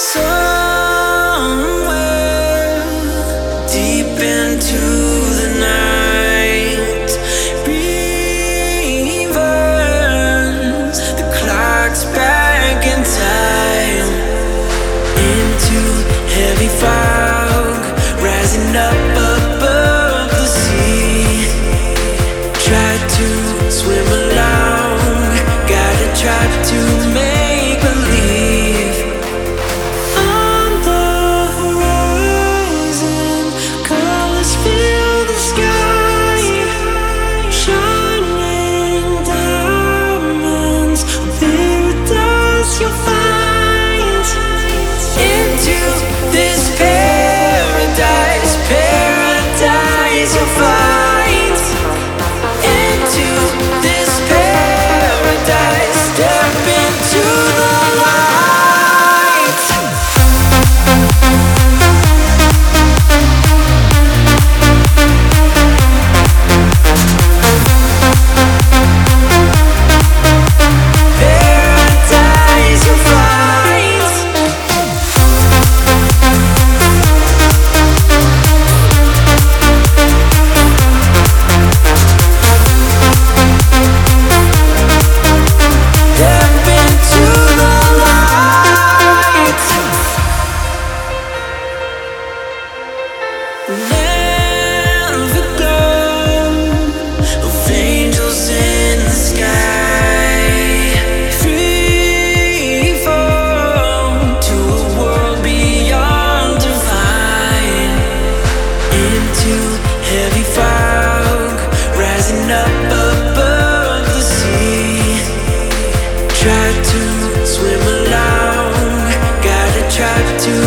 Somewhere deep into the night, reverse the clock's back in time. Into heavy fog, rising up above the sea. Try to swim along, gotta try to make believe. On the horizon, colors fill the sky, shining diamonds, paradise you'll find. Into this paradise, paradise you'll find. Into this paradise, step into the light. Paradise you'll find. Step into the light. Never go of angels in the sky. Free fall to a world beyond divine. Into heavy fog, rising up above the sea. Try to swim along, gotta try to